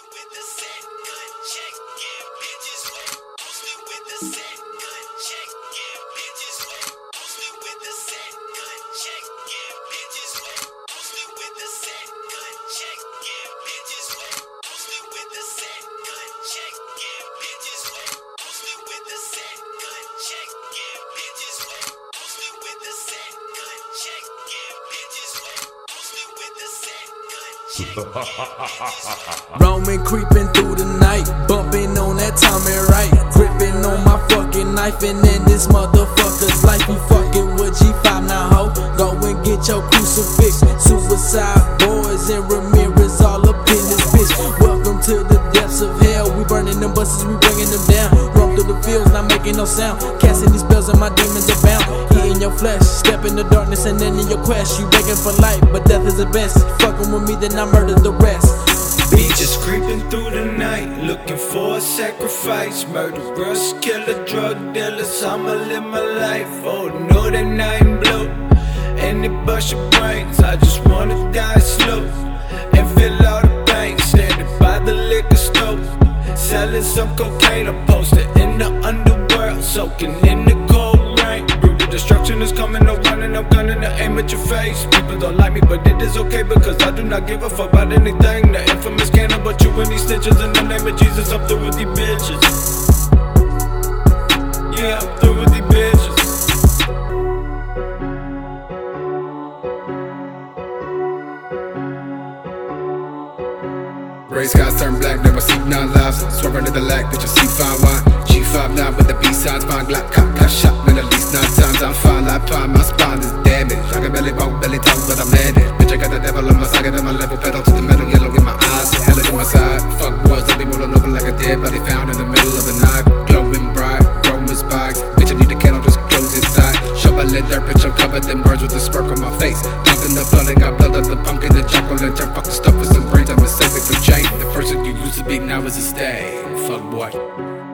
with the set, cut, check, give bitches wet. Posted with the set, cut, check, give bitches wet. Posted with the set, cut, check, give bitches wet. Posted with the set, cut, check, give bitches wet. Posted with the set, cut, check, give bitches wet. Posted with the set, cut, check, give bitches wet. Posted with the set, cut, check, give bitches wet. Posted with the set, cut, check, give bitches wet. Roaming, creeping through the night, bumping on that Tommy right, gripping on my fucking knife, and in this motherfucker's life, you fucking with G5 now, ho. Go and get your crucifix. Suicide boys and Ramirez all up in this bitch. Welcome to the depths of hell. We burning them buses, we bringing them down. Roam through the fields, not making no sound. Casting these spells and my demons are bound. Eating your flesh, step in the darkness and then in your quest. You begging for life, but death is the best. Fucking with me, then I murder the rest. Just creeping through the night, looking for a sacrifice. Murderers, killer, drug dealers, I'ma live my life. Oh no, that night in blue, and it bust your brains. I just wanna die slow and feel all the pain. Standing by the liquor store, selling some cocaine. I'm posted in the underworld, soaking in the cold rain. Brutal destruction is coming around and I'm gunning to aim at your face. People don't like me, but it is okay because I do not give a fuck about anything. The infamous cannon, but you in these stitches. In the name of Jesus, I'm through with these bitches. Yeah, I'm through with these bitches. Gray skies turn black, never see none lives. Swerving to the lag, bitch, you see fine wine. G5 now with the B-sides, fine Glock, got shot, man, at least 9 times. I'm fine like pine, my spine is damaged. I can belly bump, belly talk, but I'm landed. Bitch, I got the devil on my side, at my level, pedal to the metal, yellow in my eyes. Hell in my side, fuck boys, they be rolling over like a dead body found in the middle of the night. Glowing bright, Roman spikes. Bitch, I need a candle, just close inside. Show my lid dirt, bitch, I'm covered in birds with a smirk on my face. Jumping the flood and got blood of the pumpkin, the jack-o'-lantern, fucking stuff with some brains, I'm a saving for change. The person you used to be now is a stay. Fuck boy.